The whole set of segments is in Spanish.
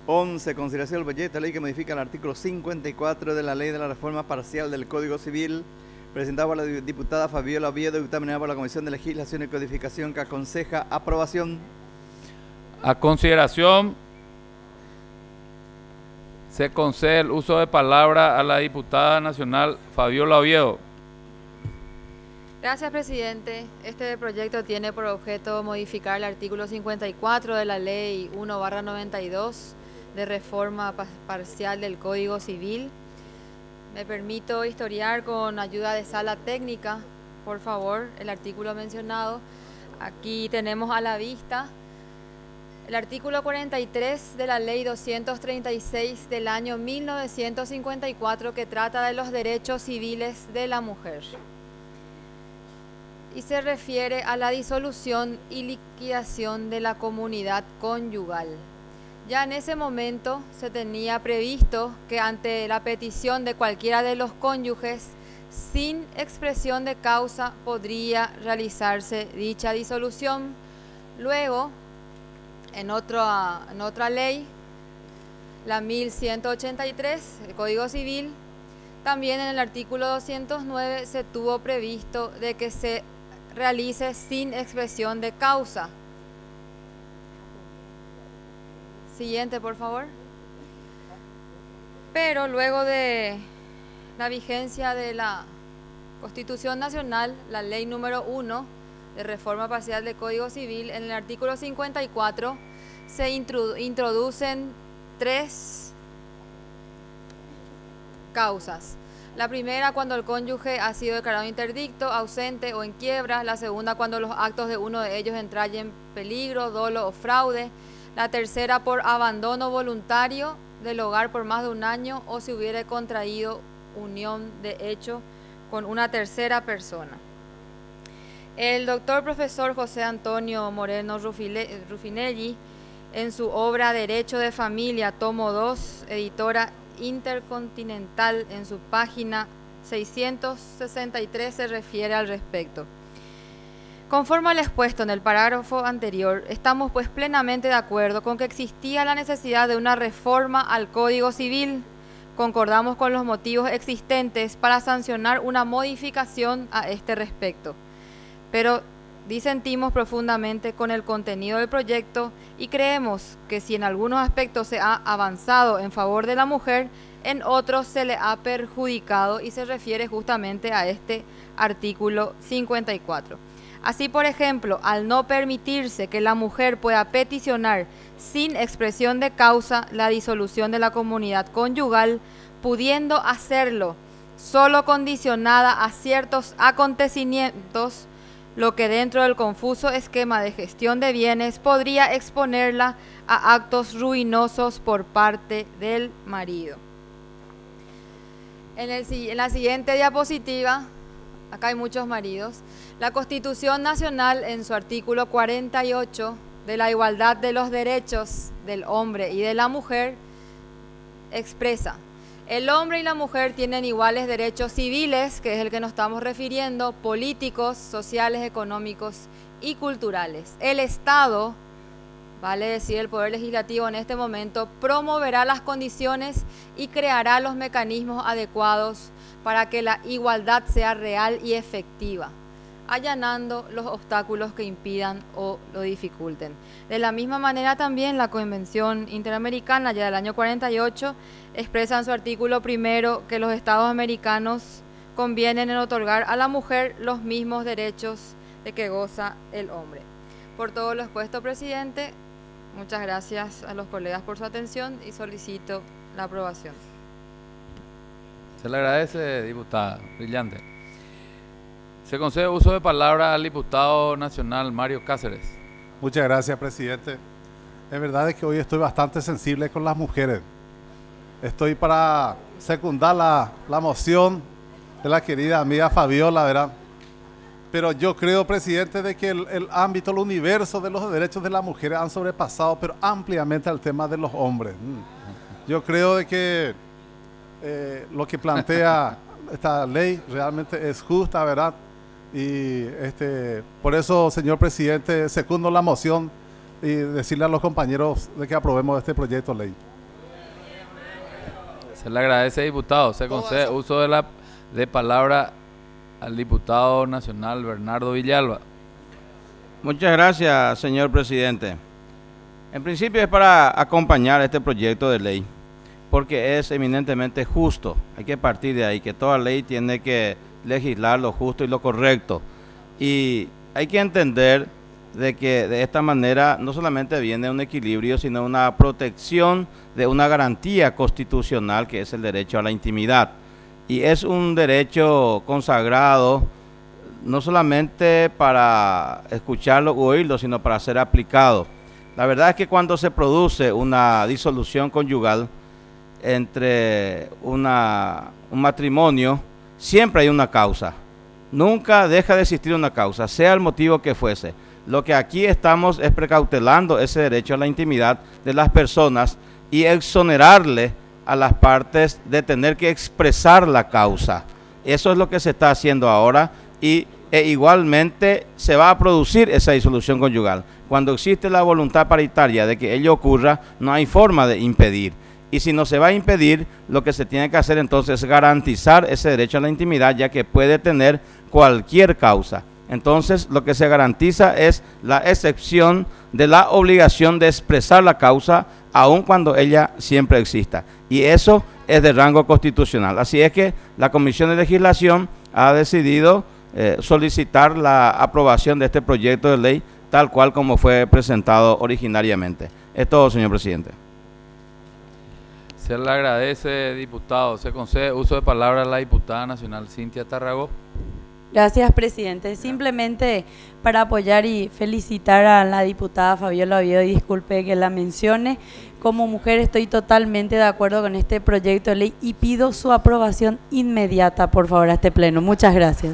11. Consideración del proyecto de ley que modifica el artículo 54 de la Ley de la Reforma Parcial del Código Civil, presentado por la diputada Fabiola Oviedo y dictaminado por la Comisión de Legislación y Codificación, que aconseja aprobación. A consideración, se concede el uso de palabra a la diputada nacional Fabiola Oviedo. Gracias, presidente. Este proyecto tiene por objeto modificar el artículo 54 de la Ley 1/92 de reforma parcial del Código Civil. Me permito historiar con ayuda de sala técnica, por favor, el artículo mencionado. Aquí tenemos a la vista el artículo 43 de la Ley 236 del año 1954, que trata de los derechos civiles de la mujer y se refiere a la disolución y liquidación de la comunidad conyugal. Ya en ese momento se tenía previsto que ante la petición de cualquiera de los cónyuges, sin expresión de causa, podría realizarse dicha disolución. Luego, en otra ley, la 1183, el Código Civil, también en el artículo 209 se tuvo previsto de que se realice sin expresión de causa. Siguiente, por favor. Pero luego de la vigencia de la Constitución Nacional, la Ley número 1 de reforma parcial del Código Civil, en el artículo 54 se introducen 3 causas. La primera, cuando el cónyuge ha sido declarado interdicto, ausente o en quiebra. La segunda, cuando los actos de uno de ellos entrañen peligro, dolo o fraude. La tercera, por abandono voluntario del hogar por más de un año o si hubiere contraído unión de hecho con una tercera persona. El doctor profesor José Antonio Moreno Ruffinelli, en su obra Derecho de Familia, tomo 2, editora Intercontinental, en su página 663 se refiere al respecto. Conforme al expuesto en el parágrafo anterior, estamos pues plenamente de acuerdo con que existía la necesidad de una reforma al Código Civil. Concordamos con los motivos existentes para sancionar una modificación a este respecto, pero disentimos profundamente con el contenido del proyecto y creemos que si en algunos aspectos se ha avanzado en favor de la mujer, en otros se le ha perjudicado, y se refiere justamente a este artículo 54. Así, por ejemplo, al no permitirse que la mujer pueda peticionar sin expresión de causa la disolución de la comunidad conyugal, pudiendo hacerlo solo condicionada a ciertos acontecimientos, lo que dentro del confuso esquema de gestión de bienes podría exponerla a actos ruinosos por parte del marido. En la siguiente diapositiva, acá hay muchos maridos. La Constitución Nacional, en su artículo 48, de la igualdad de los derechos del hombre y de la mujer, expresa: el hombre y la mujer tienen iguales derechos civiles, que es el que nos estamos refiriendo, políticos, sociales, económicos y culturales. El Estado, vale decir el Poder Legislativo en este momento, promoverá las condiciones y creará los mecanismos adecuados para que la igualdad sea real y efectiva, allanando los obstáculos que impidan o lo dificulten. De la misma manera, también la Convención Interamericana, ya del año 48, expresa en su artículo primero que los Estados americanos convienen en otorgar a la mujer los mismos derechos de que goza el hombre. Por todo lo expuesto, presidente, muchas gracias a los colegas por su atención y solicito la aprobación. Se le agradece, diputada. Brillante. Se concede uso de palabra al diputado nacional Mario Cáceres. Muchas gracias, presidente. Es verdad que hoy estoy bastante sensible con las mujeres. Estoy para secundar la moción de la querida amiga Fabiola, ¿verdad? Pero yo creo, presidente, de que el ámbito, el universo de los derechos de las mujeres han sobrepasado, pero ampliamente al tema de los hombres. Yo creo de que lo que plantea esta ley realmente es justa, ¿verdad? Y por eso, señor presidente, secundo la moción y decirle a los compañeros de que aprobemos este proyecto de ley. Se le agradece, diputado. Se concede uso de palabra al diputado nacional Bernardo Villalba. Muchas gracias, señor presidente. En principio es para acompañar este proyecto de ley, porque es eminentemente justo. Hay que partir de ahí, que toda ley tiene que legislar lo justo y lo correcto. Y hay que entender de que de esta manera no solamente viene un equilibrio, sino una protección de una garantía constitucional que es el derecho a la intimidad. Y es un derecho consagrado no solamente para escucharlo o oírlo, sino para ser aplicado. La verdad es que cuando se produce una disolución conyugal entre un matrimonio, siempre hay una causa. Nunca deja de existir una causa, sea el motivo que fuese. Lo que aquí estamos es precautelando ese derecho a la intimidad de las personas y exonerarle a las partes de tener que expresar la causa. Eso es lo que se está haciendo ahora e igualmente se va a producir esa disolución conyugal. Cuando existe la voluntad paritaria de que ello ocurra, no hay forma de impedir. Y si no se va a impedir, lo que se tiene que hacer entonces es garantizar ese derecho a la intimidad, ya que puede tener cualquier causa. Entonces, lo que se garantiza es la excepción de la obligación de expresar la causa, aun cuando ella siempre exista. Y eso es de rango constitucional. Así es que la Comisión de Legislación ha decidido solicitar la aprobación de este proyecto de ley, tal cual como fue presentado originariamente. Es todo, señor presidente. Se le agradece, diputado. Se concede uso de palabra a la diputada nacional Cintia Tarragó. Gracias, presidente. Simplemente para apoyar y felicitar a la diputada Fabiola Oviedo, y disculpe que la mencione. Como mujer estoy totalmente de acuerdo con este proyecto de ley y pido su aprobación inmediata, por favor, a este pleno. Muchas gracias.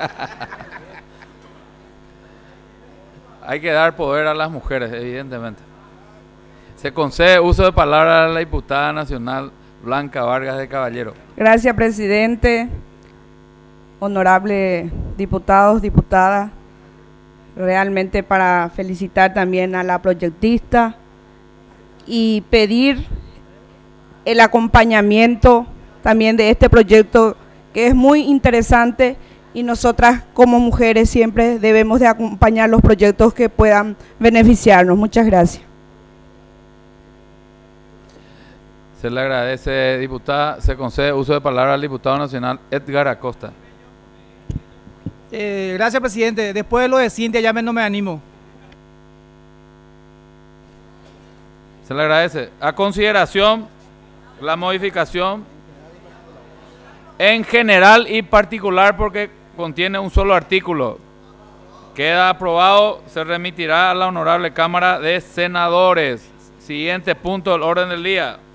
Hay que dar poder a las mujeres, evidentemente. Se concede uso de palabra a la diputada nacional Blanca Vargas de Caballero. Gracias, presidente. Honorable diputados, diputadas, realmente para felicitar también a la proyectista y pedir el acompañamiento también de este proyecto que es muy interesante, y nosotras como mujeres siempre debemos de acompañar los proyectos que puedan beneficiarnos. Muchas gracias. Se le agradece, diputada. Se concede uso de palabra al diputado nacional Edgar Acosta. Gracias, presidente. Después de lo de Cintia ya no me animo. Se le agradece. A consideración la modificación en general y particular, porque contiene un solo artículo. Queda aprobado. Se remitirá a la honorable Cámara de Senadores. Siguiente punto del orden del día.